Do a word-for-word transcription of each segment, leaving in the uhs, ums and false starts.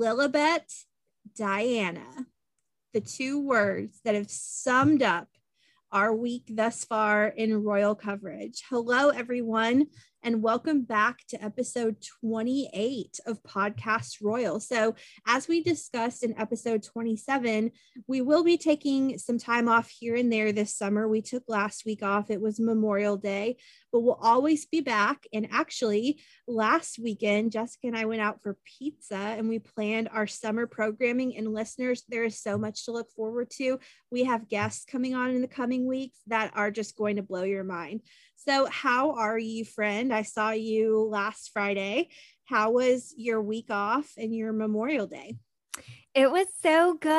Lilibet, Diana, the two words that have summed up our week thus far in royal coverage. Hello, everyone, and welcome back to episode twenty-eight of Podcast Royal. So as we discussed in episode twenty-seven, we will be taking some time off here and there this summer. We took last week off. It was Memorial Day, but we'll always be back. And actually, last weekend, Jessica and I went out for pizza and we planned our summer programming. And listeners, there is so much to look forward to. We have guests coming on in the coming weeks that are just going to blow your mind. So how are you, friend? I saw you last Friday. How was your week off and your Memorial Day? It was so good.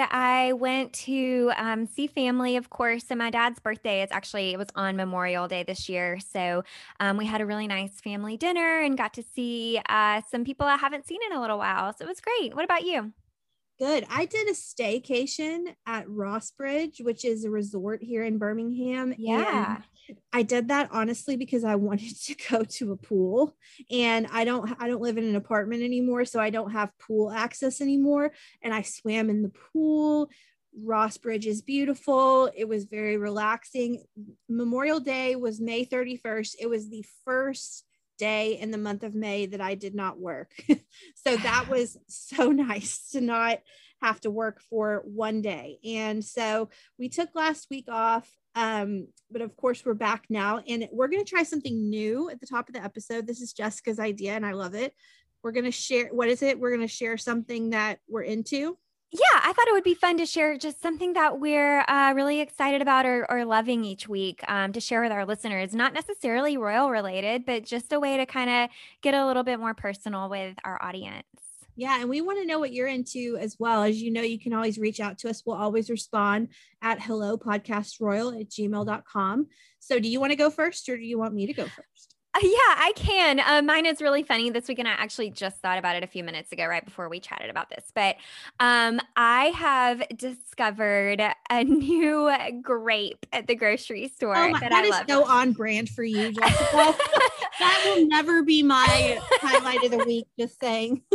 I went to um, see family, of course, and my dad's birthday. It's actually, it was on Memorial Day this year. So um, we had a really nice family dinner and got to see uh, some people I haven't seen in a little while. So it was great. What about you? Good. I did a staycation at Rossbridge, which is a resort here in Birmingham. Yeah. And I did that honestly because I wanted to go to a pool, and I don't I don't live in an apartment anymore, so I don't have pool access anymore. And I swam in the pool. Rossbridge is beautiful. It was very relaxing. Memorial Day was May thirty-first. It was the first day in the month of May that I did not work. So that was so nice to not have to work for one day. And so we took last week off. Um, but of course we're back now, and we're going to try something new at the top of the episode. This is Jessica's idea and I love it. We're going to share, what is it? We're going to share something that we're into. Yeah, I thought it would be fun to share just something that we're uh, really excited about or, or loving each week um, to share with our listeners. Not necessarily royal related, but just a way to kind of get a little bit more personal with our audience. Yeah, and we want to know what you're into as well. As you know, you can always reach out to us. We'll always respond at hello podcast royal at gmail dot com. So do you want to go first, or do you want me to go first? Uh, yeah, I can. Uh, mine is really funny this week, and I actually just thought about it a few minutes ago, right before we chatted about this. But um, I have discovered a new grape at the grocery store. Oh my, that, that I is love. so on brand for you, Jessica. That will never be my highlight of the week, just saying.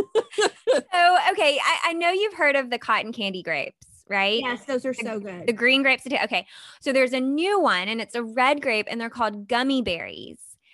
So, okay, I, I know you've heard of the cotton candy grapes, right? Yes, those are the, so good. The green grapes. Okay, so there's a new one, and it's a red grape, and they're called gummy berries.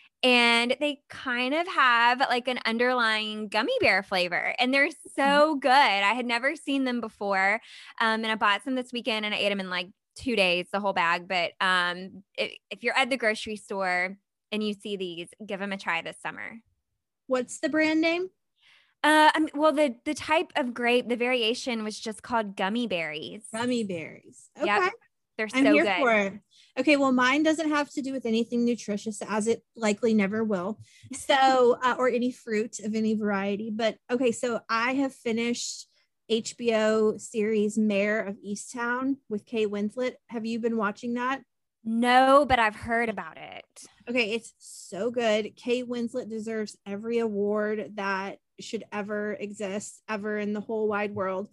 And they kind of have like an underlying gummy bear flavor, and they're so good. I had never seen them before. Um, and I bought some this weekend and I ate them in like two days, the whole bag. But um, if, if you're at the grocery store and you see these, give them a try this summer. What's the brand name? Uh, I mean, well, the, the type of grape, the variation was just called gummy berries. Gummy berries. Okay. Yep. They're so I'm here good. for it. Okay, well, mine doesn't have to do with anything nutritious, as it likely never will. So, uh, or any fruit of any variety. But okay, so I have finished H B O series Mayor of Easttown with Kate Winslet. Have you been watching that? No, but I've heard about it. Okay, it's so good. Kate Winslet deserves every award that should ever exist, ever in the whole wide world.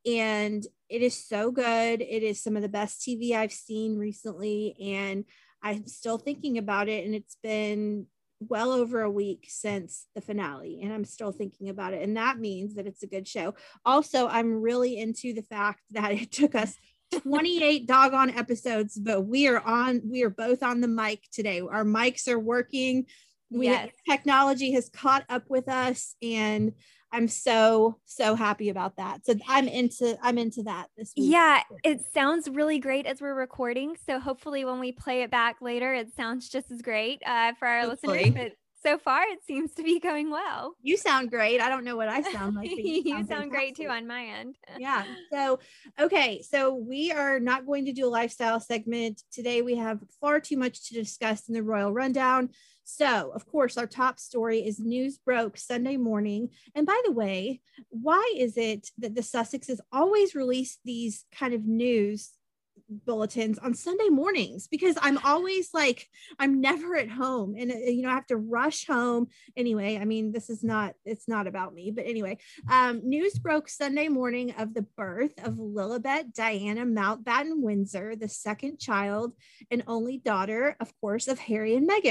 And it is so good. It is some of the best T V I've seen recently, and I'm still thinking about it. And it's been well over a week since the finale, and I'm still thinking about it. And that means that it's a good show. Also, I'm really into the fact that it took us twenty-eight doggone episodes, but we are on, we are both on the mic today. Our mics are working. We Yes. Technology has caught up with us, and I'm so, so happy about that. So I'm into, I'm into that this week. Yeah, it sounds really great as we're recording. So hopefully when we play it back later, it sounds just as great uh, for our Hopefully. listeners. But so far, it seems to be going well. You sound great. I don't know what I sound like. But you you sound, sound great too fantastic. on my end. Yeah. So, okay. So we are not going to do a lifestyle segment today. We have far too much to discuss in the Royal Rundown. So, of course, our top story is news broke Sunday morning. And by the way, why is it that the Sussexes always release these kind of news bulletins on Sunday mornings? Because I'm always like, I'm never at home, and you know, I have to rush home anyway. I mean, this is not, it's not about me, but anyway, um, news broke Sunday morning of the birth of Lilibet Diana Mountbatten Windsor, the second child and only daughter, of course, of Harry and Meghan.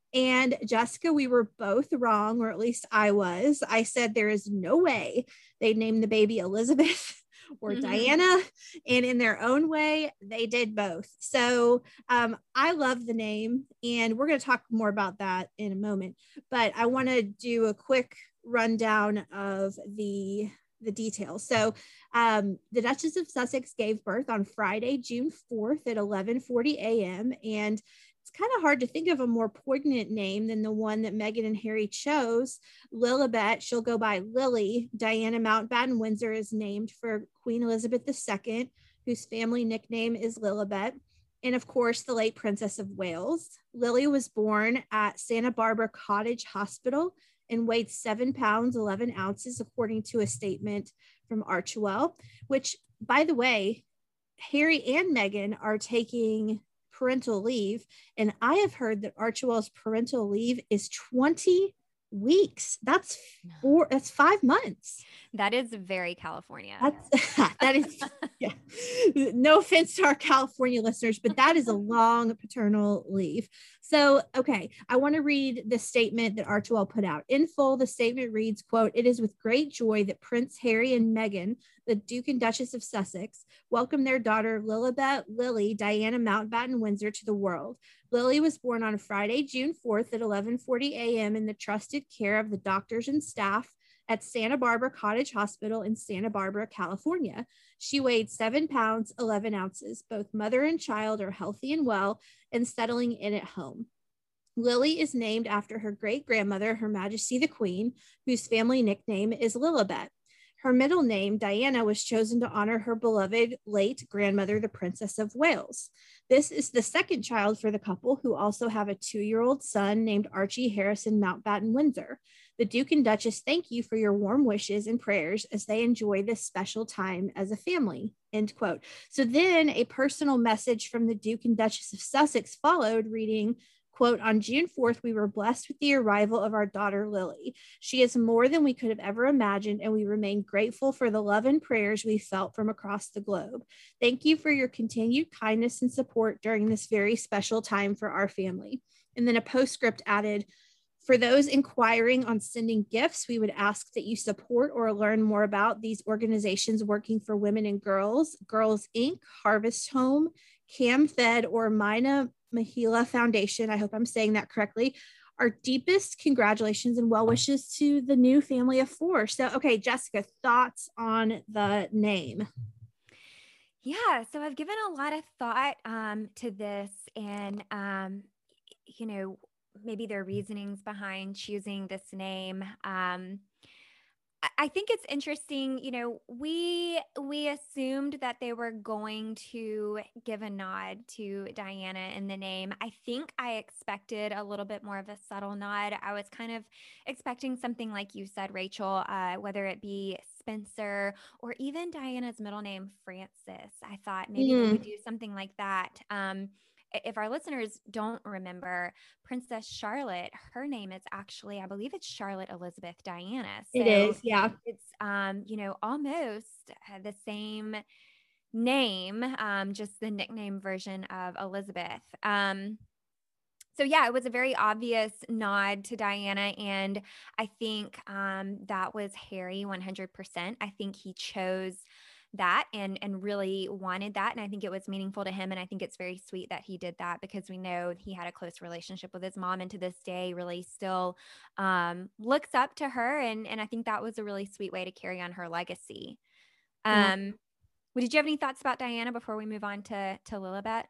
And Jessica, we were both wrong, or at least I was. I said there is no way they'd name the baby Elizabeth or mm-hmm. Diana, and in their own way, they did both. So um, I love the name, and we're going to talk more about that in a moment. But I want to do a quick rundown of the the details. So um, the Duchess of Sussex gave birth on Friday, June fourth at eleven forty a.m. and it's kind of hard to think of a more poignant name than the one that Meghan and Harry chose. Lilibet, she'll go by Lily. Diana Mountbatten Windsor is named for Queen Elizabeth the Second, whose family nickname is Lilibet. And of course, the late Princess of Wales. Lily was born at Santa Barbara Cottage Hospital and weighed seven pounds, eleven ounces, according to a statement from Archewell, which, by the way, Harry and Meghan are taking parental leave. And I have heard that Archewell's parental leave is twenty weeks. That's four, that's five months. That is very California. That's, that is, yeah. No offense to our California listeners, but that is a long paternal leave. So, okay, I want to read the statement that Archewell put out. In full, the statement reads, quote, "It is with great joy that Prince Harry and Meghan, the Duke and Duchess of Sussex, welcome their daughter Lilibet Lily Diana Mountbatten Windsor to the world. Lily was born on Friday, June fourth at eleven forty a.m. in the trusted care of the doctors and staff at Santa Barbara Cottage Hospital in Santa Barbara, California. She weighed seven pounds, eleven ounces. Both mother and child are healthy and well and settling in at home. Lily is named after her great-grandmother, Her Majesty the Queen, whose family nickname is Lilibet. Her middle name, Diana, was chosen to honor her beloved late grandmother, the Princess of Wales. This is the second child for the couple, who also have a two-year-old son named Archie Harrison Mountbatten Windsor. The Duke and Duchess thank you for your warm wishes and prayers as they enjoy this special time as a family," end quote. So then a personal message from the Duke and Duchess of Sussex followed, reading, quote, "On June fourth, we were blessed with the arrival of our daughter, Lily. She is more than we could have ever imagined, and we remain grateful for the love and prayers we felt from across the globe. Thank you for your continued kindness and support during this very special time for our family." And then a postscript added, "For those inquiring on sending gifts, we would ask that you support or learn more about these organizations working for women and girls, Girls Incorporated, Harvest Home, CamFed, or Mina Mahila Foundation." I hope I'm saying that correctly. "Our deepest congratulations and well wishes to the new family of four." So, okay, Jessica, thoughts on the name? Yeah, so I've given a lot of thought um, to this, and, um, you know, maybe their reasonings behind choosing this name. Um, I think it's interesting, you know, we we assumed that they were going to give a nod to Diana in the name. I think I expected a little bit more of a subtle nod. I was kind of expecting something like you said, Rachel, uh, whether it be Spencer or even Diana's middle name, Francis. I thought maybe mm. they would do something like that. Um, If our listeners don't remember, Princess Charlotte, her name is actually, I believe it's Charlotte Elizabeth Diana. So it is, yeah. It's, um, you know, almost the same name, um, just the nickname version of Elizabeth. Um, so yeah, it was a very obvious nod to Diana. And I think um, that was Harry one hundred percent. I think he chose that and and really wanted that, and I think it was meaningful to him, and I think it's very sweet that he did that, because we know he had a close relationship with his mom, and to this day really still um looks up to her, and and I think that was a really sweet way to carry on her legacy. um yeah. Well, did you have any thoughts about Diana before we move on to to Lilibet?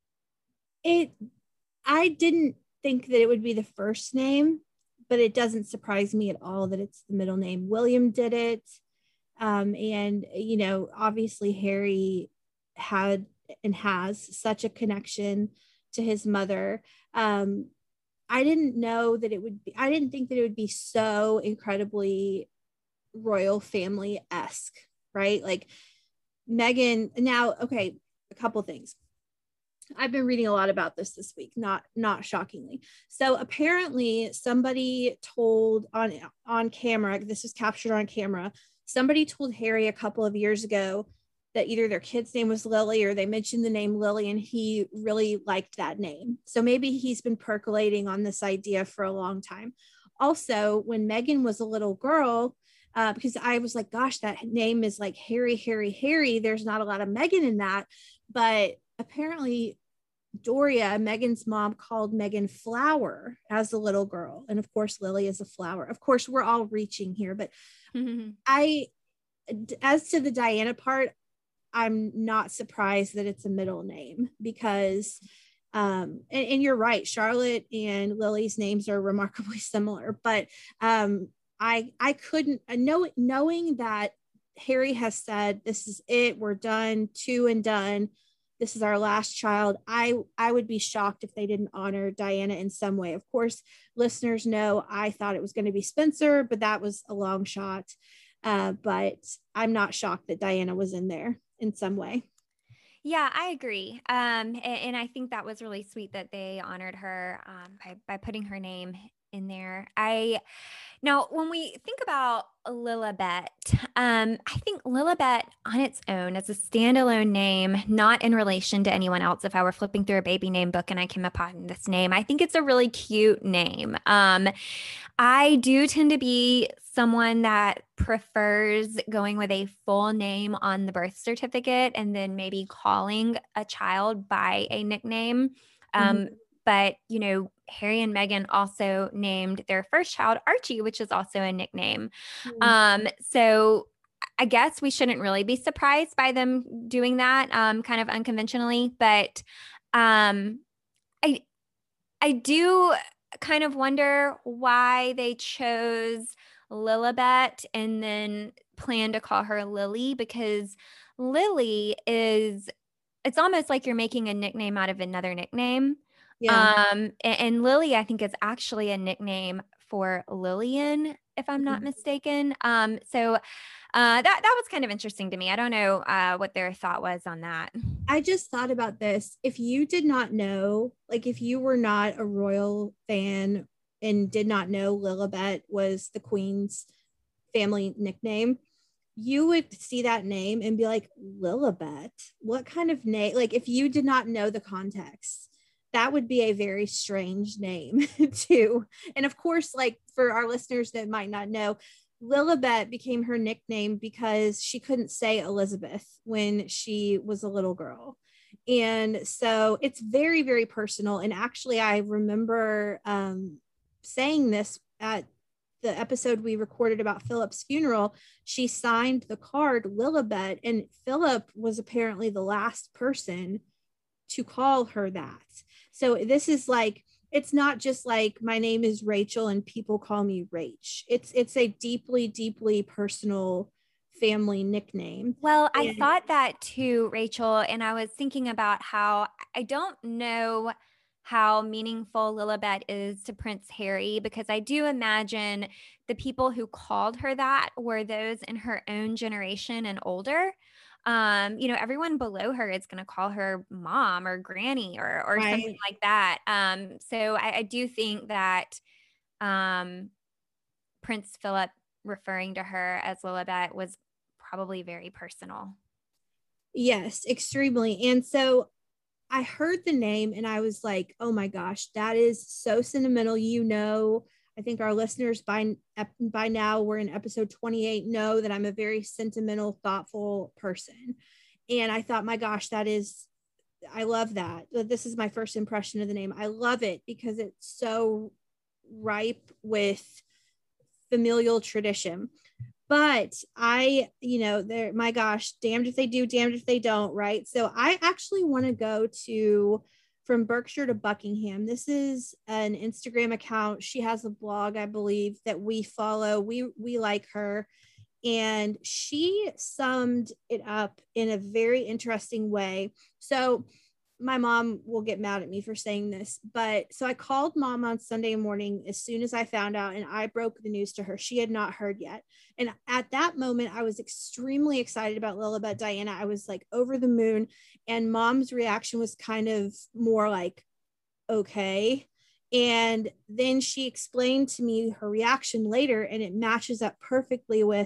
It I didn't think that it would be the first name, but it doesn't surprise me at all that it's the middle name. William did it. Um, and, you know, obviously Harry had and has such a connection to his mother. Um, I didn't know that it would be, I didn't think that it would be so incredibly royal family-esque, right? Like Meghan, now, okay, a couple things. I've been reading a lot about this this week, not not shockingly. So apparently somebody told on on camera, this was captured on camera, somebody told Harry a couple of years ago that either their kid's name was Lily or they mentioned the name Lily, and he really liked that name. So maybe he's been percolating on this idea for a long time. Also, when Megan was a little girl, uh, because I was like, gosh, that name is like Harry, Harry, Harry. There's not a lot of Megan in that. But apparently Doria, Megan's mom, called Megan Flower as a little girl. And of course, Lily is a flower. Of course, we're all reaching here, but mm-hmm. I, as to the Diana part, I'm not surprised that it's a middle name because, um, and, and you're right, Charlotte and Lily's names are remarkably similar, but um, I, I couldn't, know, knowing that Harry has said, this is it, we're done, two and done, this is our last child. I, I would be shocked if they didn't honor Diana in some way. Of course, listeners know I thought it was going to be Spencer, but that was a long shot. Uh, but I'm not shocked that Diana was in there in some way. Yeah, I agree. Um, and, and I think that was really sweet that they honored her um, by, by putting her name in there. I Now, when we think about Lilibet, um, I think Lilibet on its own as a standalone name, not in relation to anyone else. If I were flipping through a baby name book and I came upon this name, I think it's a really cute name. Um, I do tend to be someone that prefers going with a full name on the birth certificate and then maybe calling a child by a nickname. Um, mm-hmm. But, you know, Harry and Meghan also named their first child Archie, which is also a nickname. Mm-hmm. Um, so I guess we shouldn't really be surprised by them doing that um, kind of unconventionally. But um, I, I do kind of wonder why they chose Lilibet and then plan to call her Lily, because Lily is, it's almost like you're making a nickname out of another nickname. Yeah. Um, and, and Lily, I think, is actually a nickname for Lillian, if I'm not mistaken. Um, so uh, that that was kind of interesting to me. I don't know uh, what their thought was on that. I just thought about this. If you did not know, like if you were not a royal fan and did not know Lilibet was the Queen's family nickname, you would see that name and be like, Lilibet? What kind of name? Like if you did not know the context, that would be a very strange name too. And of course, like for our listeners that might not know, Lilibet became her nickname because she couldn't say Elizabeth when she was a little girl. And so it's very, very personal. And actually, I remember um, saying this at the episode we recorded about Philip's funeral. She signed the card Lilibet, and Philip was apparently the last person to call her that. So this is like, it's not just like my name is Rachel and people call me Rach. It's it's a deeply, deeply personal family nickname. Well, and I thought that too, Rachel. And I was thinking about how I don't know how meaningful Lilibet is to Prince Harry, because I do imagine the people who called her that were those in her own generation and older. Um, you know, everyone below her is going to call her mom or granny or or right. something like that. Um, so I, I do think that um, Prince Philip referring to her as Lilibet was probably very personal. Yes, extremely. And so I heard the name and I was like, oh my gosh, that is so sentimental. You know, I think our listeners by, by now, we're in episode twenty-eight, know that I'm a very sentimental, thoughtful person. And I thought, my gosh, that is, I love that. This is my first impression of the name. I love it because it's so ripe with familial tradition. But I, you know, there, my gosh, damned if they do, damned if they don't, right? So I actually want to go to From Berkshire to Buckingham. This is an Instagram account. She has a blog, I believe, that we follow. We we like her. And she summed it up in a very interesting way. So my mom will get mad at me for saying this, but so I called mom on Sunday morning as soon as I found out, and I broke the news to her. She had not heard yet. And at that moment, I was extremely excited about Lilibet Diana. I was like over the moon, and mom's reaction was kind of more like, okay. And then she explained to me her reaction later, and it matches up perfectly with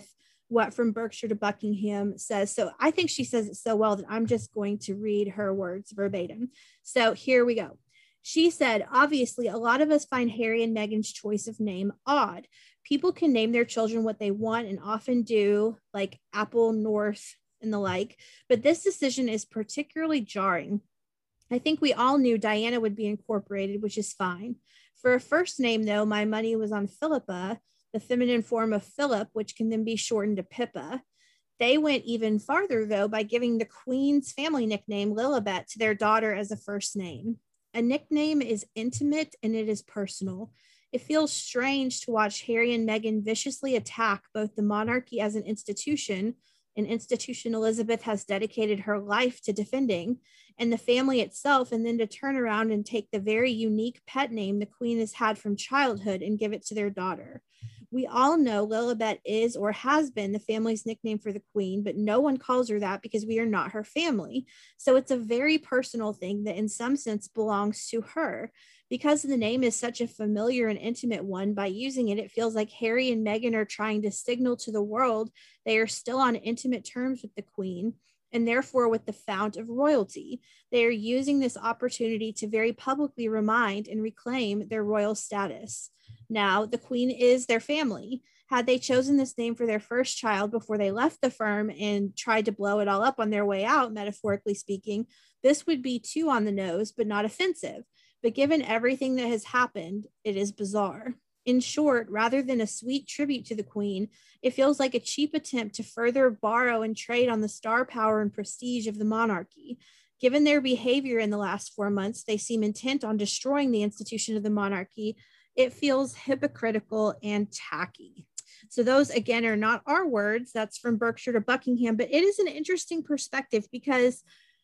what From Berkshire to Buckingham says. So I think she says it so well that I'm just going to read her words verbatim. So here we go. She said, obviously, a lot of us find Harry and Meghan's choice of name odd. People can name their children what they want and often do, like Apple, North, and the like. But this decision is particularly jarring. I think we all knew Diana would be incorporated, which is fine. For a first name, though, my money was on Philippa, the feminine form of Philip, which can then be shortened to Pippa. They went even farther, though, by giving the Queen's family nickname Lilibet to their daughter as a first name. A nickname is intimate and it is personal. It feels strange to watch Harry and Meghan viciously attack both the monarchy as an institution, an institution Elizabeth has dedicated her life to defending, and the family itself, and then to turn around and take the very unique pet name the Queen has had from childhood and give it to their daughter. We all know Lilibet is or has been the family's nickname for the Queen, but no one calls her that because we are not her family. So it's a very personal thing that in some sense belongs to her. Because the name is such a familiar and intimate one, by using it, it feels like Harry and Meghan are trying to signal to the world they are still on intimate terms with the Queen, and therefore with the fount of royalty. They are using this opportunity to very publicly remind and reclaim their royal status. Now, the Queen is their family. Had they chosen this name for their first child before they left the firm and tried to blow it all up on their way out, metaphorically speaking, this would be too on the nose, but not offensive. But given everything that has happened, it is bizarre. In short, rather than a sweet tribute to the Queen, it feels like a cheap attempt to further borrow and trade on the star power and prestige of the monarchy. Given their behavior in the last four months, they seem intent on destroying the institution of the monarchy. It feels hypocritical and tacky. So those, again, are not our words. That's From Berkshire to Buckingham, but it is an interesting perspective because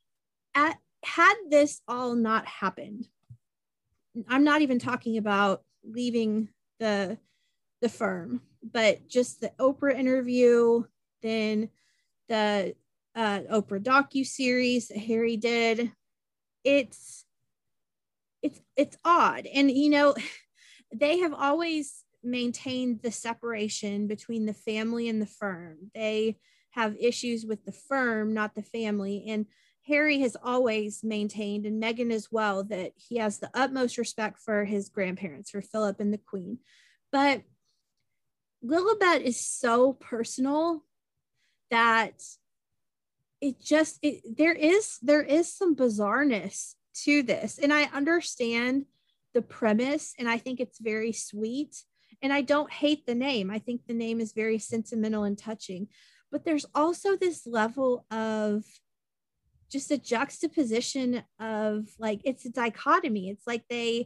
at, had this all not happened, I'm not even talking about leaving the, the firm, but just the Oprah interview, then the uh, Oprah docuseries that Harry did. It's, it's, it's odd. And, you know, they have always maintained the separation between the family and the firm. They have issues with the firm, not the family. And Harry has always maintained, and Meghan as well, that he has the utmost respect for his grandparents, for Philip and the Queen. But Lilibet is so personal that it just, it, there is, there is some bizarreness to this. And I understand the premise, and I think it's very sweet. And I don't hate the name. I think the name is very sentimental and touching. But there's also this level of just a juxtaposition of, like, it's a dichotomy. It's like they,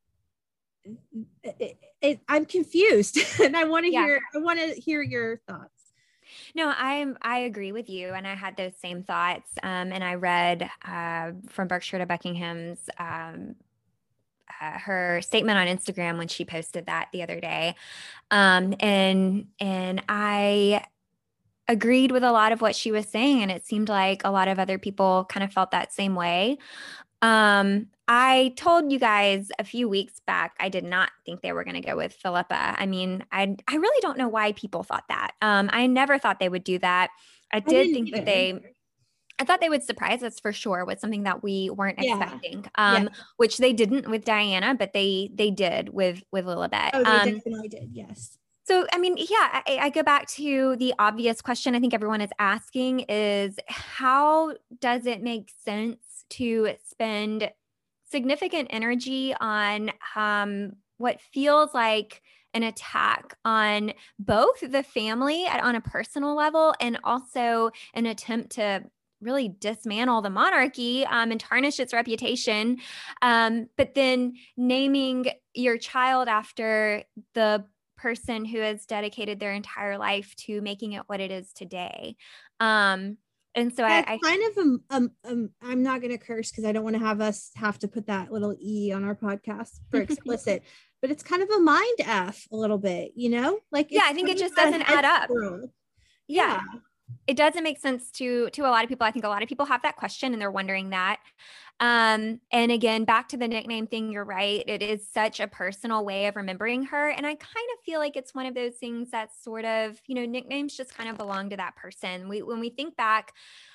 it, it, I'm confused, and I want to yeah. hear, I want to hear your thoughts. No, I'm, I agree with you. And I had those same thoughts. Um, and I read uh, From Berkshire to Buckingham's, um, uh, her statement on Instagram when she posted that the other day. Um, and, and I agreed with a lot of what she was saying. And it seemed like a lot of other people kind of felt that same way. Um, I told you guys a few weeks back, I did not think they were going to go with Philippa. I mean, I I really don't know why people thought that. Um, I never thought they would do that. I did I think either. that they, I thought they would surprise us for sure with something that we weren't yeah. expecting, um, yeah. which they didn't with Diana, but they, they did with, with Lilibet. Oh, they um, definitely did. Yes. So, I mean, yeah, I, I go back to the obvious question I think everyone is asking is, how does it make sense to spend significant energy on um, what feels like an attack on both the family at, on a personal level, and also an attempt to really dismantle the monarchy um, and tarnish its reputation. Um, but then naming your child after the person who has dedicated their entire life to making it what it is today. Um, and so That's I, I kind of, um, um, um I'm not going to curse because I don't want to have us have to put that little E on our podcast for explicit, but it's kind of a mind F a little bit, you know, like, yeah, I think it just doesn't add up. Yeah. yeah. It doesn't make sense to, to a lot of people. I think a lot of people have that question and they're wondering that. Um, and again, back to the nickname thing, you're right. It is such a personal way of remembering her. And I kind of feel like it's one of those things that's sort of, you know, nicknames just kind of belong to that person. We, when we think back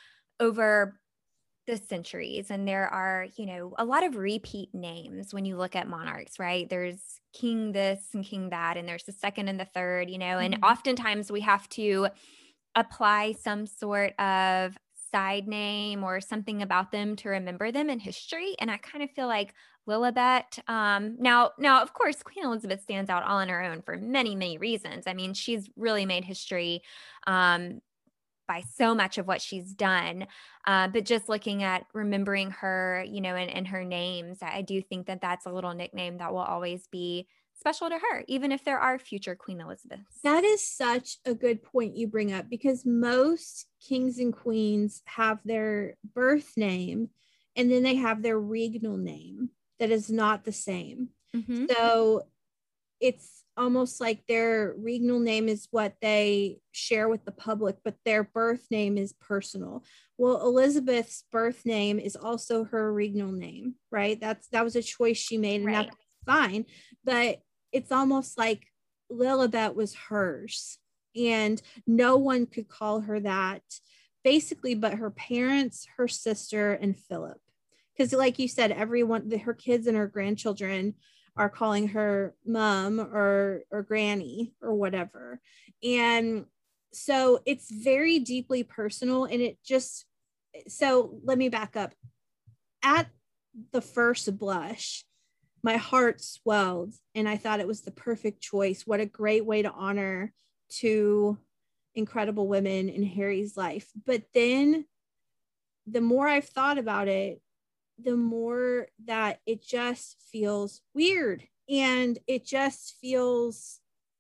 over the centuries, and there are, you know, a lot of repeat names when you look at monarchs, right? There's king this and king that, and there's the second and the third, you know, and Mm-hmm. oftentimes we have to apply some sort of side name or something about them to remember them in history. And I kind of feel like Lilibet, um, now, now, of course, Queen Elizabeth stands out all on her own for many, many reasons. I mean, she's really made history, um, by so much of what she's done. Uh, but just looking at remembering her, you know, and, and her names, I do think that that's a little nickname that will always be special to her, even if there are future Queen Elizabeths. That is such a good point you bring up, because most kings and queens have their birth name and then they have their regnal name that is not the same. Mm-hmm. So it's almost like their regnal name is what they share with the public, but their birth name is personal. Well, Elizabeth's birth name is also her regnal name, right? That's that was a choice she made, and right. That's fine. But it's almost like Lilibet was hers, and no one could call her that, basically, but her parents, her sister, and Philip. Because, like you said, everyone, her kids and her grandchildren are calling her mom or or granny or whatever. And so it's very deeply personal. And it just, so let me back up. At the first blush, my heart swelled and I thought it was the perfect choice. What a great way to honor two incredible women in Harry's life. But then the more I've thought about it, the more that it just feels weird, and it just feels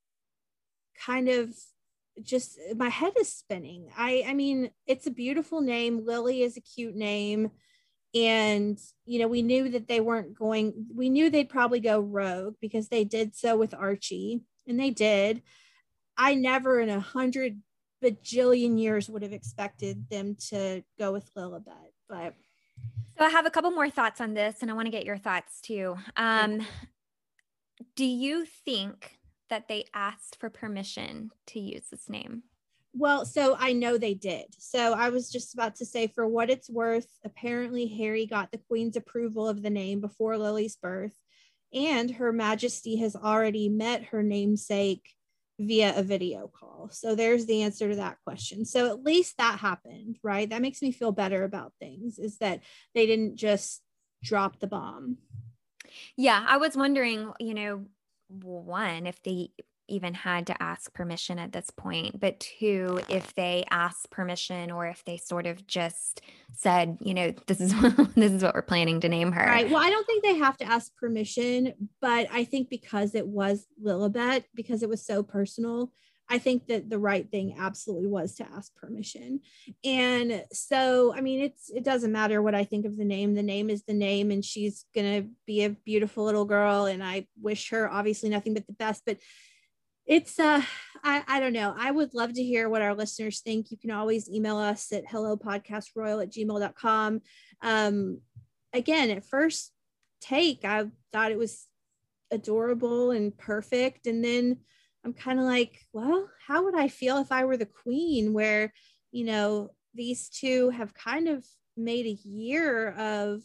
kind of just, my head is spinning. I, I mean, it's a beautiful name. Lily is a cute name. And, you know, we knew that they weren't going, we knew they'd probably go rogue because they did so with Archie, and they did. I never in a hundred bajillion years would have expected them to go with Lilibet, but so I have a couple more thoughts on this, and I want to get your thoughts too. Um, do you think that they asked for permission to use this name? Well, so I know they did. So I was just about to say, for what it's worth, apparently Harry got the Queen's approval of the name before Lily's birth, and Her Majesty has already met her namesake via a video call. So there's the answer to that question. So at least that happened, right? That makes me feel better about things, is that they didn't just drop the bomb. Yeah, I was wondering, you know, one, if they even had to ask permission at this point, but two, if they asked permission or if they sort of just said, you know, this is this is what we're planning to name her. Right. Well, I don't think they have to ask permission, but I think because it was Lilibet, because it was so personal, I think that the right thing absolutely was to ask permission. And so, I mean, it's it doesn't matter what I think of the name. The name is the name, and she's going to be a beautiful little girl, and I wish her obviously nothing but the best. But it's uh I, I don't know. I would love to hear what our listeners think. You can always email us at hello podcast royal at gmail dot com. Um, again, at first take, I thought it was adorable and perfect. And then I'm kind of like, well, how would I feel if I were the queen, where, you know, these two have kind of made a year of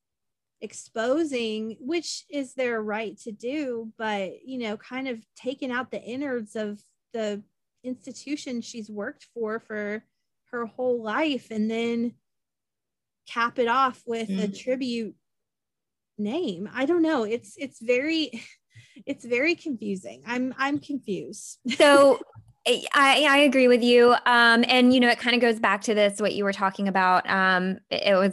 exposing, which is their right to do, but, you know, kind of taking out the innards of the institution she's worked for for her whole life, and then cap it off with mm. a tribute name. I don't know. It's it's very it's very confusing. I'm I'm confused. So I, I agree with you. Um, and, you know, it kind of goes back to this, what you were talking about. Um, it, it was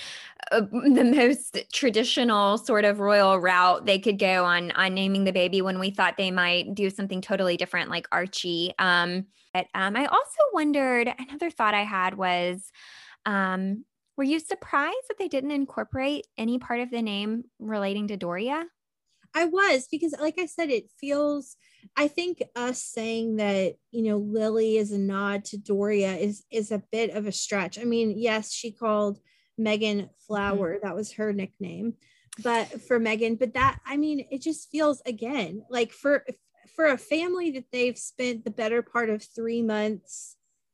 the most traditional sort of royal route they could go on, on naming the baby, when we thought they might do something totally different, like Archie. Um, but um, I also wondered, another thought I had was, um, were you surprised that they didn't incorporate any part of the name relating to Doria? I was, because like I said, it feels, I think us saying that, you know, Lily is a nod to Doria is, is a bit of a stretch. I mean, yes, she called Megan Flower. Mm-hmm. That was her nickname. But for Megan, but that, I mean, it just feels, again, like for for a family that they've spent the better part of three months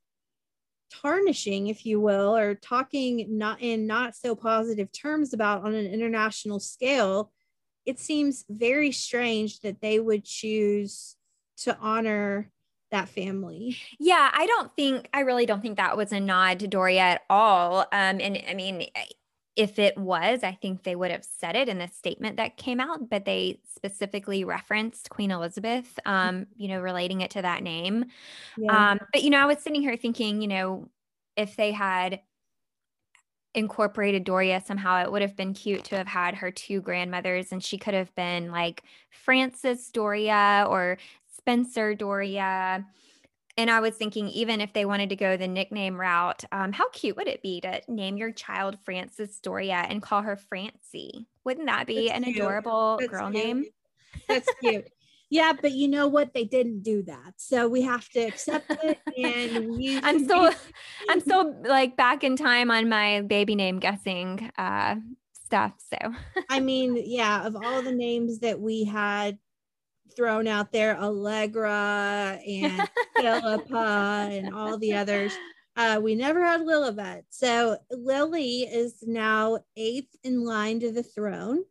tarnishing, if you will, or talking not in not so positive terms about on an international scale, it seems very strange that they would choose to honor that family. Yeah, I don't think, I really don't think that was a nod to Doria at all. Um, and I mean, if it was, I think they would have said it in the statement that came out, but they specifically referenced Queen Elizabeth, um, you know, relating it to that name. Yeah. Um, but, you know, I was sitting here thinking, you know, if they had incorporated Doria somehow, it would have been cute to have had her two grandmothers, and she could have been like Frances Doria or Spencer Doria. And I was thinking, even if they wanted to go the nickname route, um, how cute would it be to name your child Frances Doria and call her Francie? Wouldn't that be That's an cute. adorable That's girl cute. name? That's cute. Yeah, but you know what? They didn't do that, so we have to accept it. And we, I'm still, I'm still like back in time on my baby name guessing uh, stuff. So, I mean, yeah, of all the names that we had thrown out there, Allegra and Philippa and all the others, uh, we never had Lilibet. So Lily is now eighth in line to the throne.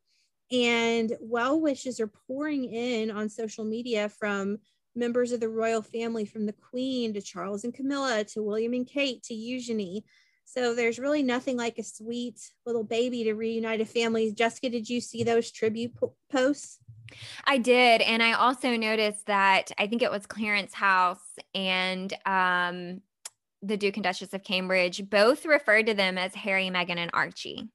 And well wishes are pouring in on social media from members of the royal family, from the Queen to Charles and Camilla to William and Kate to Eugenie. So there's really nothing like a sweet little baby to reunite a family. Jessica, did you see those tribute po- posts? I did. And I also noticed that I think it was Clarence House and um, the Duke and Duchess of Cambridge both referred to them as Harry, Meghan, and Archie.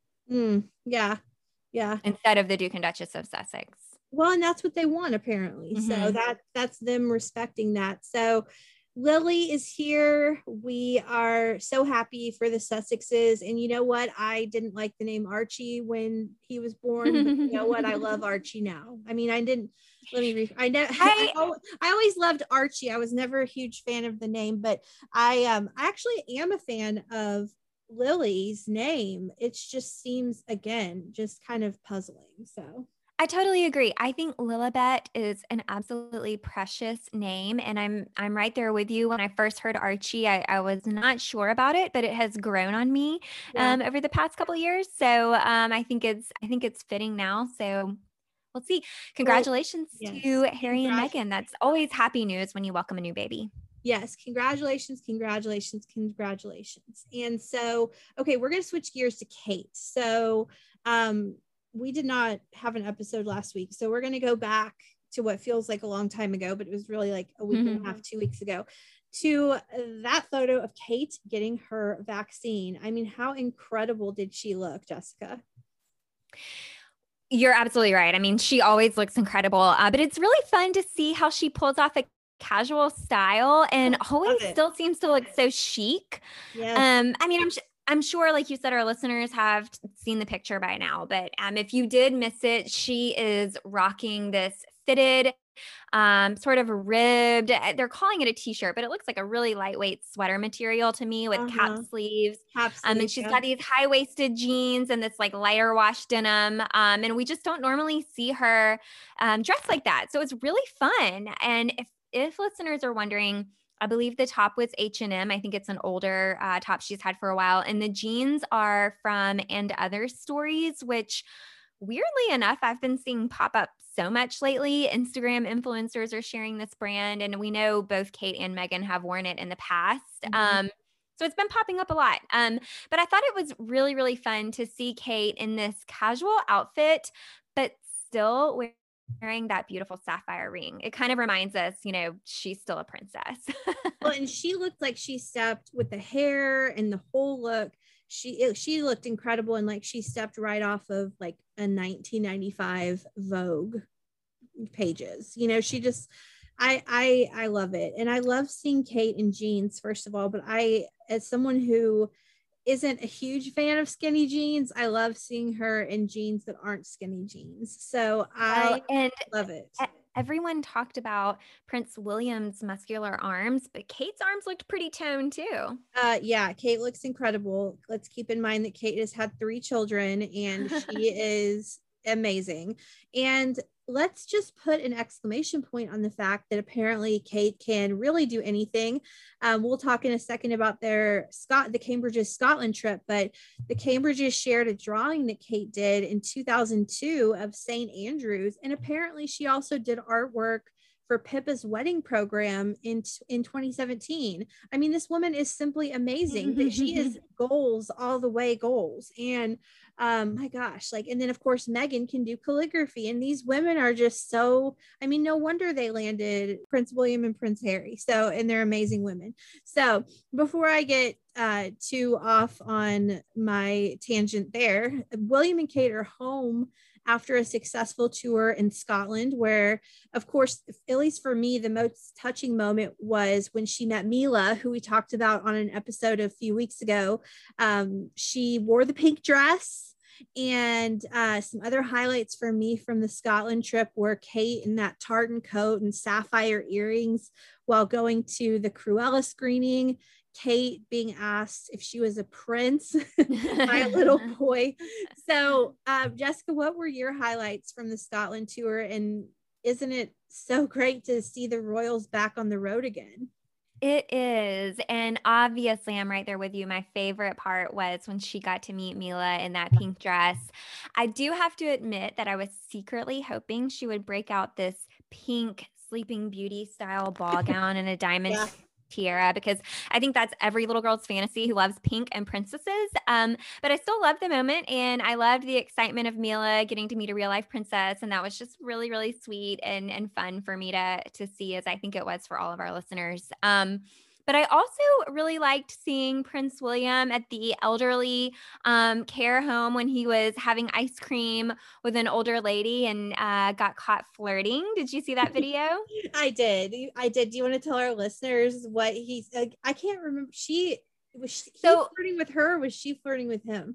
Mm, yeah. Yeah. Instead of the Duke and Duchess of Sussex. Well, and that's what they want, apparently. Mm-hmm. So that that's them respecting that. So Lily is here. We are so happy for the Sussexes. And you know what? I didn't like the name Archie when he was born. But you know what? I love Archie now. I mean, I didn't, let me, re- I know, I, I, I always loved Archie. I was never a huge fan of the name, but I, um, I actually am a fan of Lily's name. It just seems, again, just kind of puzzling. So I totally agree. I think Lilibet is an absolutely precious name, and I'm I'm right there with you. When I first heard Archie, I, I was not sure about it, but it has grown on me yeah. um, over the past couple of years. So um, I think it's I think it's fitting now. So we'll see. Congratulations well, yes. to Harry and Meghan. That's always happy news when you welcome a new baby. Yes, congratulations, congratulations, congratulations. And so, okay, we're going to switch gears to Kate. So um, we did not have an episode last week. So we're going to go back to what feels like a long time ago, but it was really like a week mm-hmm. and a half, two weeks ago, to that photo of Kate getting her vaccine. I mean, how incredible did she look, Jessica? You're absolutely right. I mean, she always looks incredible, uh, but it's really fun to see how she pulls off a casual style and always still seems to look so chic. Yes. Um, I mean, I'm, sh- I'm sure, like you said, our listeners have seen the picture by now, but um, if you did miss it, she is rocking this fitted, um, sort of ribbed, they're calling it a t-shirt, but it looks like a really lightweight sweater material to me with uh-huh. cap sleeves. Cap sleeves um, and she's yeah. got these high-waisted jeans and this like lighter wash denim. Um, and we just don't normally see her um, dressed like that. So it's really fun. And if If listeners are wondering, I believe the top was H and M. I think it's an older uh, top she's had for a while. And the jeans are from And Other Stories, which weirdly enough, I've been seeing pop up so much lately. Instagram influencers are sharing this brand. And we know both Kate and Meghan have worn it in the past. Mm-hmm. Um, so it's been popping up a lot. Um, but I thought it was really, really fun to see Kate in this casual outfit, but still wearing wearing that beautiful sapphire ring. It kind of reminds us, you know, she's still a princess. Well, and she looked like she stepped with the hair and the whole look. She it, she looked incredible, and like she stepped right off of like a nineteen ninety-five Vogue pages. You know, she just I I I love it. And I love seeing Kate in jeans, first of all, but I, as someone who isn't a huge fan of skinny jeans, I love seeing her in jeans that aren't skinny jeans. So I well, and love it. everyone talked about Prince William's muscular arms, but Kate's arms looked pretty toned too. Uh, yeah, Kate looks incredible. Let's keep in mind that Kate has had three children and she is amazing. And let's just put an exclamation point on the fact that apparently Kate can really do anything. Um, we'll talk in a second about their Scott, the Cambridge's Scotland trip, but the Cambridges shared a drawing that Kate did in two thousand two of Saint Andrews. And apparently she also did artwork for Pippa's wedding program in in twenty seventeen. I mean, this woman is simply amazing. That she is goals all the way goals. And um, my gosh, like, and then of course Meghan can do calligraphy, and these women are just so. I mean, no wonder they landed Prince William and Prince Harry. So, and they're amazing women. So, before I get uh, too off on my tangent, there, William and Kate are home after a successful tour in Scotland, where, of course, at least for me, the most touching moment was when she met Mila, who we talked about on an episode a few weeks ago. Um, she wore the pink dress. And uh, some other highlights for me from the Scotland trip were Kate in that tartan coat and sapphire earrings while going to the Cruella screening. Kate being asked if she was a prince by a little boy. So, uh, Jessica, what were your highlights from the Scotland tour? And isn't it so great to see the royals back on the road again? It is. And obviously, I'm right there with you. My favorite part was when she got to meet Mila in that pink dress. I do have to admit that I was secretly hoping she would break out this pink Sleeping Beauty style ball gown and a diamond yeah. tiara, because I think that's every little girl's fantasy who loves pink and princesses. Um, but I still loved the moment, and I loved the excitement of Mila getting to meet a real life princess. And that was just really, really sweet and, and fun for me to, to see, as I think it was for all of our listeners. Um, But I also really liked seeing Prince William at the elderly um, care home when he was having ice cream with an older lady and uh, got caught flirting. Did you see that video? I did. I did. Do you want to tell our listeners what he's? Uh, I can't remember. She was she so, flirting with her. Or was she flirting with him?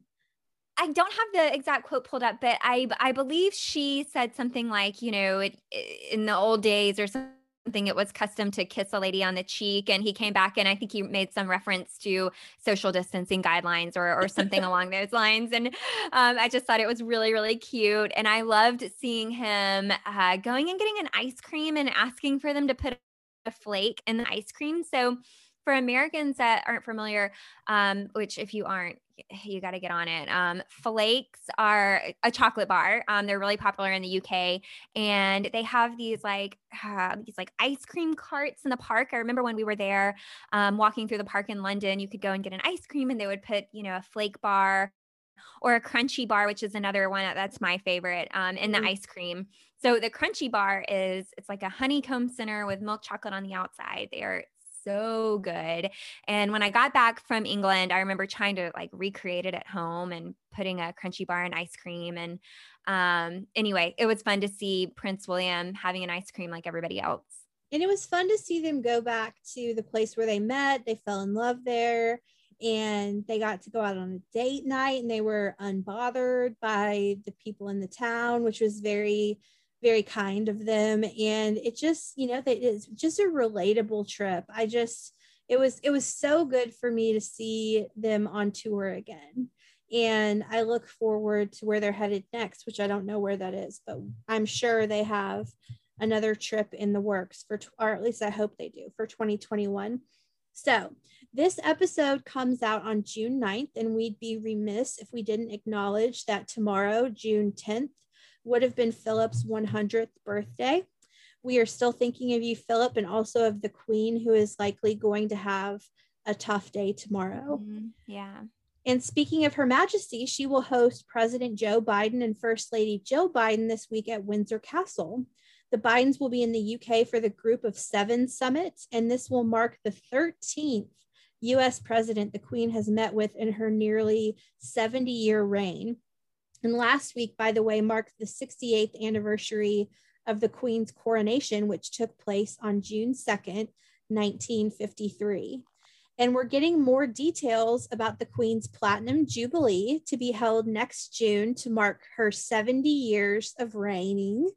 I don't have the exact quote pulled up, but I I believe she said something like, you know, it, in the old days or something. Something it was custom to kiss a lady on the cheek, and he came back and I think he made some reference to social distancing guidelines or or something along those lines. And um, I just thought it was really, really cute. And I loved seeing him uh, going and getting an ice cream and asking for them to put a flake in the ice cream. So for Americans that aren't familiar, um, which if you aren't, you got to get on it. Um, flakes are a chocolate bar. Um, they're really popular in the U K, and they have these like uh, these like ice cream carts in the park. I remember when we were there, um, walking through the park in London, you could go and get an ice cream, and they would put, you know, a flake bar or a crunchy bar, which is another one that's my favorite, um, in the mm-hmm. ice cream. So the crunchy bar is, it's like a honeycomb center with milk chocolate on the outside. They are so good. And when I got back from England, I remember trying to like recreate it at home and putting a crunchy bar and ice cream. And um, anyway, it was fun to see Prince William having an ice cream like everybody else. And it was fun to see them go back to the place where they met. They fell in love there, and they got to go out on a date night, and they were unbothered by the people in the town, which was very very kind of them. And it just, you know, that is just a relatable trip. I just, it was, it was so good for me to see them on tour again. And I look forward to where they're headed next, which I don't know where that is, but I'm sure they have another trip in the works for, or at least I hope they do, for twenty twenty-one. So this episode comes out on June ninth, and we'd be remiss if we didn't acknowledge that tomorrow, June tenth, would have been Philip's one hundredth birthday. We are still thinking of you, Philip, and also of the Queen, who is likely going to have a tough day tomorrow. Mm, yeah. And speaking of Her Majesty, she will host President Joe Biden and First Lady Jill Biden this week at Windsor Castle. The Bidens will be in the U K for the Group of Seven summit, and this will mark the thirteenth U S president the Queen has met with in her nearly seventy-year reign. And last week, by the way, marked the sixty-eighth anniversary of the Queen's coronation, which took place on June second, nineteen fifty-three. And we're getting more details about the Queen's Platinum Jubilee to be held next June to mark her seventy years of reigning.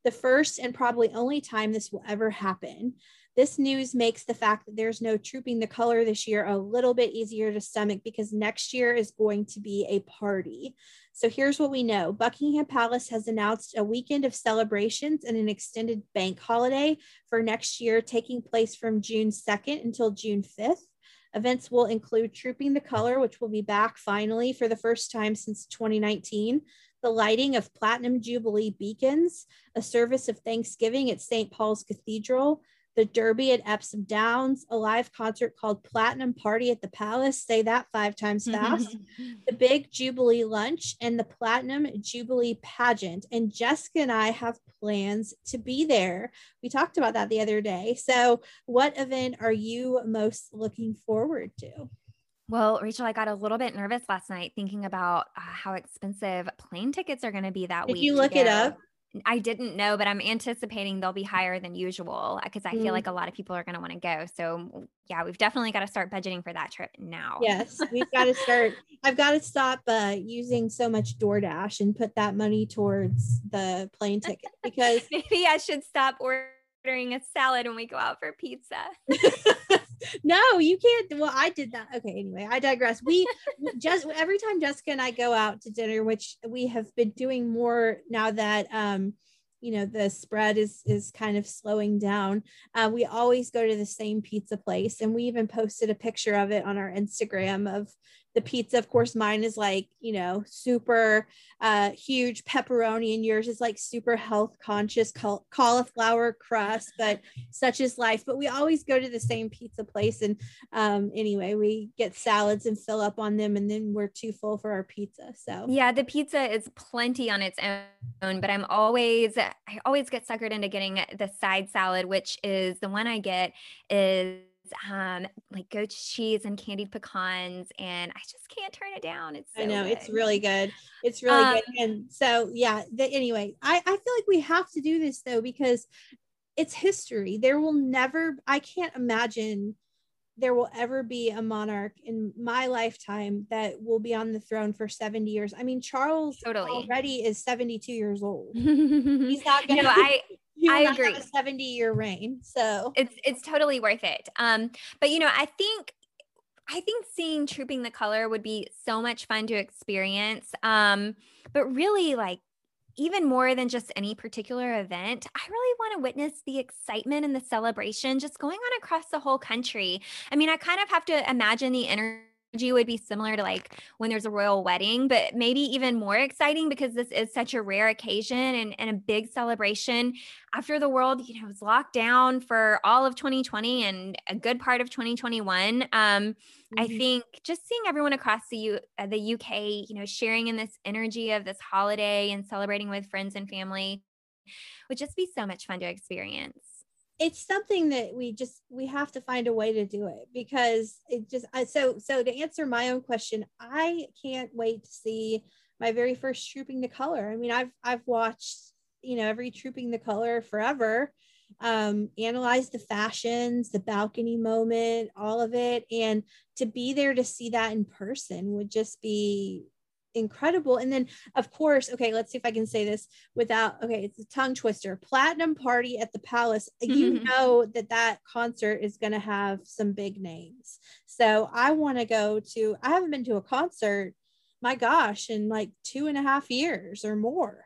the first and probably only time this will ever happen. This news makes the fact that there's no Trooping the Color this year a little bit easier to stomach, because next year is going to be a party. So here's what we know. Buckingham Palace has announced a weekend of celebrations and an extended bank holiday for next year, taking place from June second until June fifth. Events will include Trooping the Color, which will be back finally for the first time since twenty nineteen, the lighting of Platinum Jubilee beacons, a service of Thanksgiving at Saint Paul's Cathedral, the Derby at Epsom Downs, a live concert called Platinum Party at the Palace, say that five times fast, the big Jubilee lunch, and the Platinum Jubilee pageant. And Jessica and I have plans to be there. We talked about that the other day. So what event are you most looking forward to? Well, Rachel, I got a little bit nervous last night thinking about uh, how expensive plane tickets are going to be that Did week. Did you look it up? I didn't know, but I'm anticipating they'll be higher than usual because I mm. feel like a lot of people are going to want to go. So yeah, we've definitely got to start budgeting for that trip now. Yes, we've got to start. I've got to stop uh, using so much DoorDash and put that money towards the plane ticket, because maybe I should stop ordering a salad when we go out for pizza. No, you can't. Well, I did that. Okay. Anyway, I digress. We just, every time Jessica and I go out to dinner, which we have been doing more now that, um, you know, the spread is, is kind of slowing down. Uh, we always go to the same pizza place. And we even posted a picture of it on our Instagram of the pizza. Of course, mine is like, you know, super uh, huge pepperoni, and yours is like super health conscious caul- cauliflower crust, but such is life. But we always go to the same pizza place. And um, anyway, we get salads and fill up on them, and then we're too full for our pizza. So yeah, the pizza is plenty on its own, but I'm always, I always get suckered into getting the side salad, which is the one I get is um like goat cheese and candied pecans, and I just can't turn it down. It's so I know good. It's really good. It's really um, good. And so yeah, the, anyway, I, I feel like we have to do this though, because it's history. There will never, I can't imagine there will ever be a monarch in my lifetime that will be on the throne for seventy years. I mean, Charles totally. already is seventy-two years old. He's not gonna no, I He will I not agree. have a seventy year reign. So it's it's totally worth it. Um, but you know, I think I think seeing Trooping the Color would be so much fun to experience. Um, but really, like, even more than just any particular event, I really want to witness the excitement and the celebration just going on across the whole country. I mean, I kind of have to imagine the energy would be similar to like when there's a royal wedding, but maybe even more exciting because this is such a rare occasion and, and a big celebration after the world, you know, was locked down for all of twenty twenty and a good part of twenty twenty-one. Um, mm-hmm. I think just seeing everyone across the U, uh, the U K, you know, sharing in this energy of this holiday and celebrating with friends and family would just be so much fun to experience. It's something that we just, we have to find a way to do it, because it just, I, so, so to answer my own question, I can't wait to see my very first Trooping the Color. I mean, I've, I've watched, you know, every Trooping the Color forever, um, analyze the fashions, the balcony moment, all of it. And to be there to see that in person would just be incredible. And then of course, okay, let's see if I can say this without, okay, it's a tongue twister. Platinum Party at the Palace. You know that that concert is going to have some big names. So I want to go to, I haven't been to a concert, my gosh, in like two and a half years or more.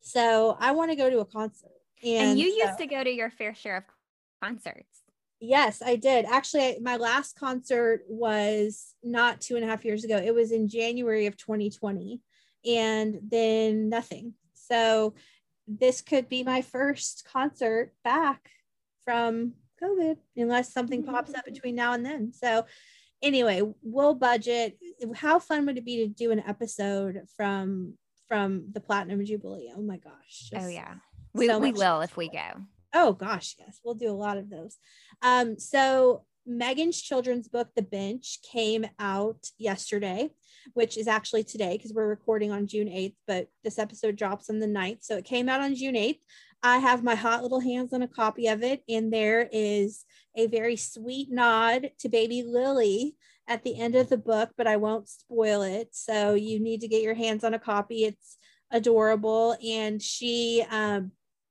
So I want to go to a concert. And, and you so, used to go to your fair share of concerts. Yes, I did. Actually, my last concert was not two and a half years ago. It was in January of twenty twenty, and then nothing. So this could be my first concert back from COVID, unless something pops up between now and then. So anyway, we'll budget. How fun would it be to do an episode from from the Platinum Jubilee? Oh my gosh. Oh yeah. We, so we will if we go. Oh gosh, yes, we'll do a lot of those. Um, so Meghan's children's book, The Bench, came out yesterday, which is actually today because we're recording on June eighth, but this episode drops on the ninth. So it came out on June eighth. I have my hot little hands on a copy of it, and there is a very sweet nod to baby Lily at the end of the book, but I won't spoil it. So you need to get your hands on a copy. It's adorable. And she, um,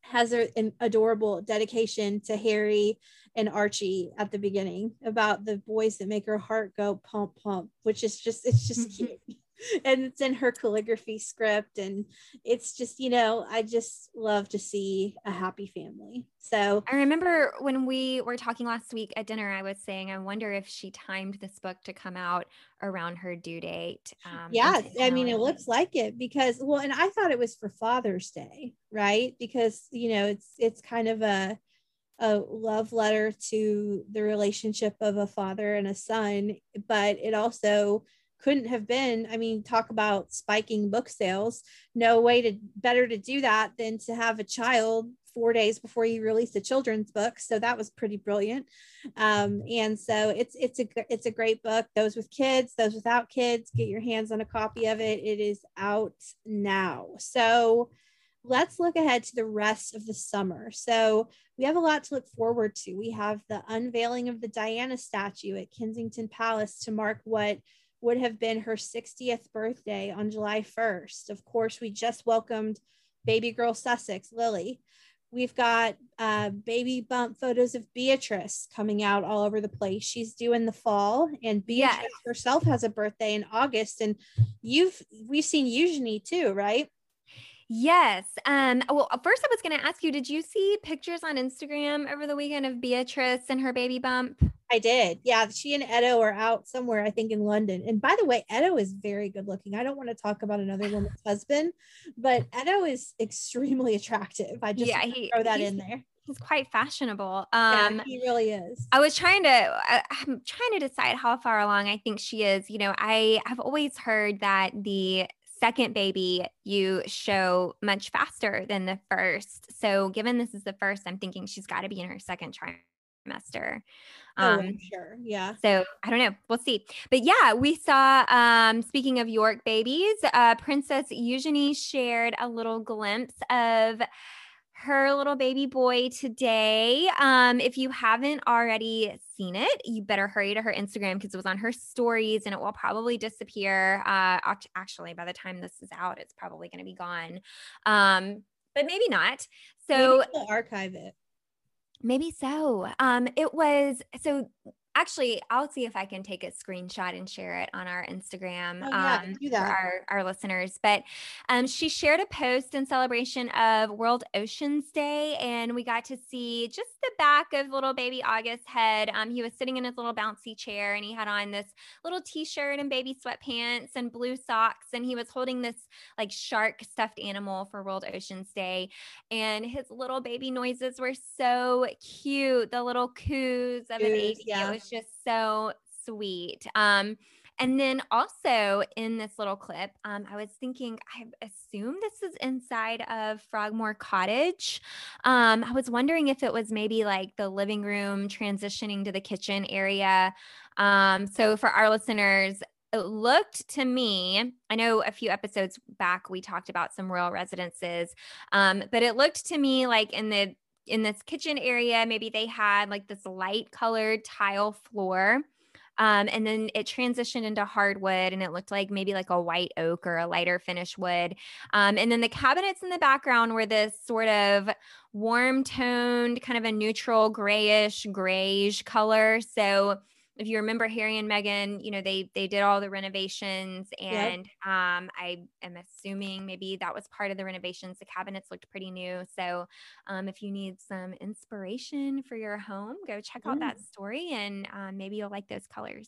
has a, an adorable dedication to Harry and Archie at the beginning about the boys that make her heart go pump pump, which is just, it's just cute. And it's in her calligraphy script, and it's just, you know, I just love to see a happy family. So I remember when we were talking last week at dinner, I was saying, I wonder if she timed this book to come out around her due date. Um, yes, I mean, it looks like it, because, well, and I thought it was for Father's Day, right? Because, you know, it's it's kind of a a love letter to the relationship of a father and a son, but it also couldn't have been, I mean, talk about spiking book sales. No way to better to do that than to have a child four days before you release a children's book. So that was pretty brilliant. Um, and so it's it's a it's a great book. Those with kids, those without kids, get your hands on a copy of it. It is out now. So let's look ahead to the rest of the summer. So we have a lot to look forward to. We have the unveiling of the Diana statue at Kensington Palace to mark what would have been her sixtieth birthday on July first. Of course, we just welcomed baby girl Sussex, Lily. We've got uh, baby bump photos of Beatrice coming out all over the place. She's due in the fall, and Beatrice yes. herself has a birthday in August. And you've we've seen Eugenie too, right? Yes. Um, well, first I was going to ask you, did you see pictures on Instagram over the weekend of Beatrice and her baby bump? I did. Yeah. She and Edo are out somewhere, I think in London. And by the way, Edo is very good looking. I don't want to talk about another woman's husband, but Edo is extremely attractive. I just yeah, he, throw that in there. He's quite fashionable. Um, yeah, he really is. I was trying to, I, I'm trying to decide how far along I think she is. You know, I have always heard that the second baby you show much faster than the first. So given this is the first, I'm thinking she's got to be in her second trimester. Um, oh, I'm sure. Yeah. So I don't know. We'll see. But yeah, we saw, um, speaking of York babies, uh, Princess Eugenie shared a little glimpse of her little baby boy today. Um, if you haven't already seen it, you better hurry to her Instagram because it was on her stories and it will probably disappear. Uh, actually, by the time this is out, it's probably going to be gone. Um, but maybe not. So maybe we'll archive it. Maybe so. Um, it was, so actually, I'll see if I can take a screenshot and share it on our Instagram oh, yeah, um, do that. for our, our listeners. But um, she shared a post in celebration of World Oceans Day, and we got to see just the back of little baby August's head. Um, he was sitting in his little bouncy chair, and he had on this little t-shirt and baby sweatpants and blue socks, and he was holding this like shark stuffed animal for World Oceans Day. And his little baby noises were so cute. The little coos of an baby. Yeah. It was just so sweet. Um, and then also in this little clip, um, I was thinking, I assume this is inside of Frogmore Cottage. Um, I was wondering if it was maybe like the living room transitioning to the kitchen area. Um, so for our listeners, it looked to me, I know a few episodes back, we talked about some royal residences, um, but it looked to me like in the in this kitchen area, maybe they had like this light colored tile floor. Um, and then it transitioned into hardwood and it looked like maybe like a white oak or a lighter finish wood. Um, and then the cabinets in the background were this sort of warm toned, kind of a neutral grayish, grayish color. So if you remember Harry and Meghan, you know, they they did all the renovations and yep. um, I am assuming maybe that was part of the renovations. The cabinets looked pretty new. So um, if you need some inspiration for your home, go check out mm. that story and um, maybe you'll like those colors.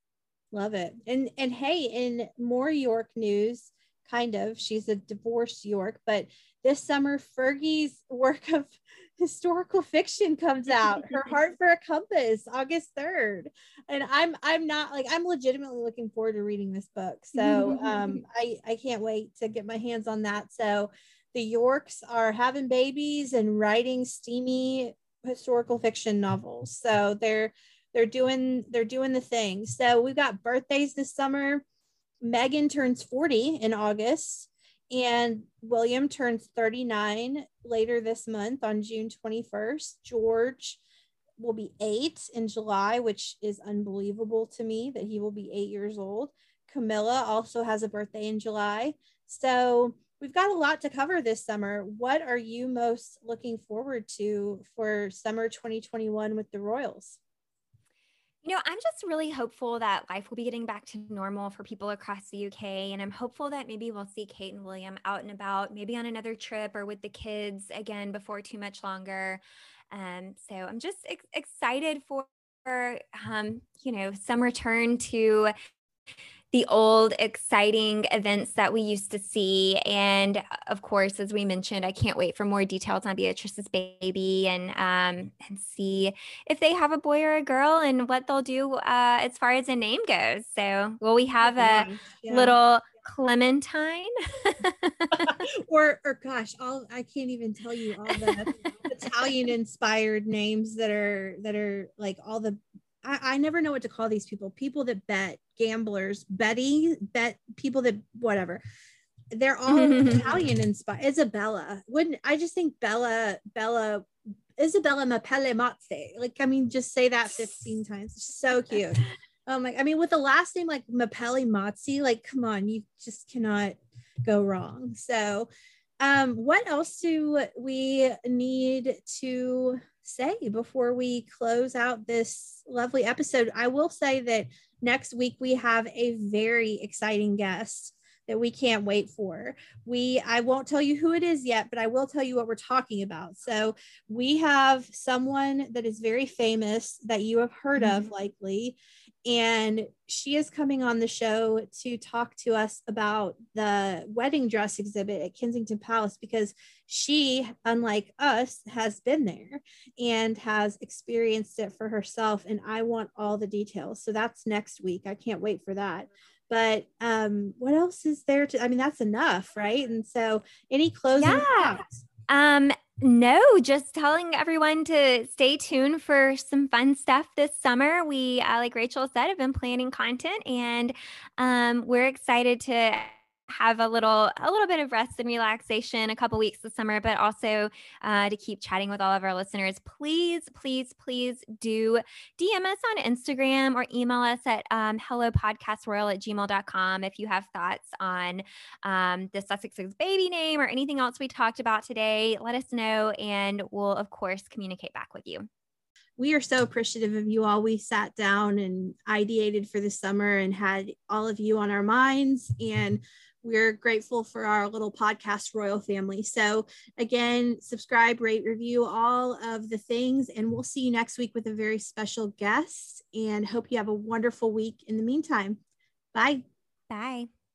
Love it. And and hey, in more York news, kind of, she's a divorced York, but this summer Fergie's work of historical fiction comes out. Her Heart for a Compass, August third. And I'm I'm not like I'm legitimately looking forward to reading this book. So um I, I can't wait to get my hands on that. So the Yorks are having babies and writing steamy historical fiction novels. So they're they're doing they're doing the thing. So we've got birthdays this summer. Meghan turns forty in August. And William turns thirty-nine later this month on June twenty-first. George will be eight in July, which is unbelievable to me that he will be eight years old. Camilla also has a birthday in July. So we've got a lot to cover this summer. What are you most looking forward to for summer twenty twenty-one with the Royals? You know, I'm just really hopeful that life will be getting back to normal for people across the U K. And I'm hopeful that maybe we'll see Kate and William out and about, maybe on another trip or with the kids again before too much longer. Um, so I'm just ex- excited for, um, you know, some return to the old exciting events that we used to see. And of course, as we mentioned, I can't wait for more details on Beatrice's baby and um, and see if they have a boy or a girl and what they'll do uh, as far as a name goes. So will we have Oh, a gosh, yeah. little Clementine? or or gosh, all I can't even tell you all the Italian inspired names that are that are like all the I, I never know what to call these people. People that bet, gamblers, Betty, bet people that whatever. They're all Italian inspired. Isabella. Wouldn't I just think Bella, Bella, Isabella Mapelle Mazze. Like, I mean, just say that fifteen times. It's so cute. Um, like, I mean, with the last name like Mapelle Mazzi, like, come on, you just cannot go wrong. So, um, what else do we need to say before we close out this lovely episode? I will say that next week we have a very exciting guest that we can't wait for. We, I won't tell you who it is yet, but I will tell you what we're talking about. So we have someone that is very famous that you have heard mm-hmm. of likely, and she is coming on the show to talk to us about the wedding dress exhibit at Kensington Palace, because she, unlike us, has been there and has experienced it for herself. And I want all the details. So that's next week. I can't wait for that. But um, what else is there to, I mean, that's enough, right? And so any closing yeah. thoughts? Um, no, just telling everyone to stay tuned for some fun stuff this summer. We, uh, like Rachel said, have been planning content, and um, we're excited to have a little a little bit of rest and relaxation a couple weeks this summer, but also uh, to keep chatting with all of our listeners. Please, please, please do D M us on Instagram or email us at um, hello podcast royal at gmail dot com if you have thoughts on um, the Sussex's baby name or anything else we talked about today. Let us know, and we'll, of course, communicate back with you. We are so appreciative of you all. We sat down and ideated for the summer and had all of you on our minds, and we're grateful for our little podcast royal family. So again, subscribe, rate, review, all of the things, and we'll see you next week with a very special guest, and hope you have a wonderful week in the meantime. Bye. Bye.